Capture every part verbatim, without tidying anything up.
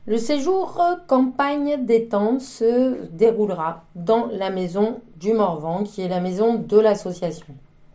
Le séjour campagne détente se déroulera dans la maison du Morvan, qui est la maison de l'association.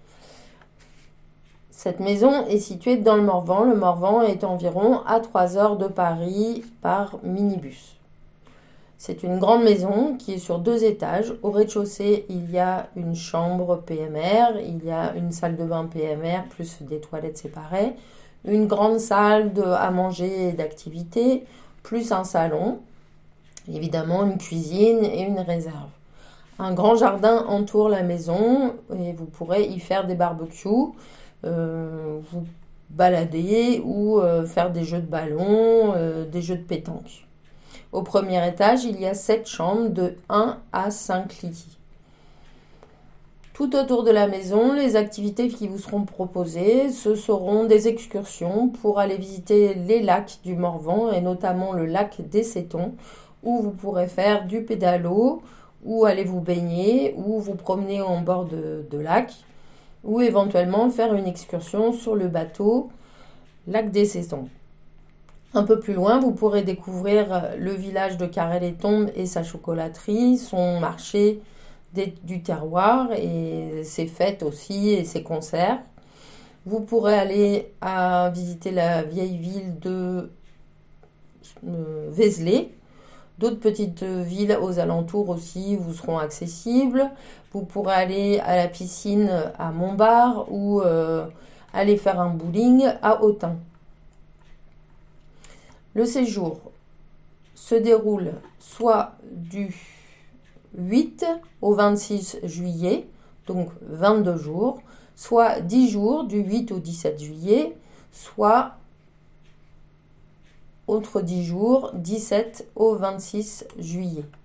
Cette maison est située dans le Morvan. Le Morvan est environ à trois heures de Paris par minibus. C'est une grande maison qui est sur deux étages. Au rez-de-chaussée, il y a une chambre P M R, il y a une salle de bain P M R, plus des toilettes séparées, une grande salle de, à manger et d'activités, plus un salon, évidemment une cuisine et une réserve. Un grand jardin entoure la maison et vous pourrez y faire des barbecues, euh, vous balader ou euh, faire des jeux de ballon, euh, des jeux de pétanque. Au premier étage, il y a sept chambres de un à cinq lits. Tout autour de la maison, les activités qui vous seront proposées, ce seront des excursions pour aller visiter les lacs du Morvan et notamment le lac des Sétons, où vous pourrez faire du pédalo, ou aller vous baigner, ou vous promener en bord de, de lac, ou éventuellement faire une excursion sur le bateau lac des Sétons. Un peu plus loin, vous pourrez découvrir le village de Carré-les-Tombes et sa chocolaterie, son marché des, du terroir et ses fêtes aussi et ses concerts. Vous pourrez aller à visiter la vieille ville de euh, Vézelay. D'autres petites villes aux alentours aussi vous seront accessibles. Vous pourrez aller à la piscine à Montbard ou euh, aller faire un bowling à Autun. Le séjour se déroule soit du huit au vingt-six juillet, donc vingt-deux jours, soit dix jours du huit au dix-sept juillet, soit autres dix jours, dix-sept au vingt-six juillet.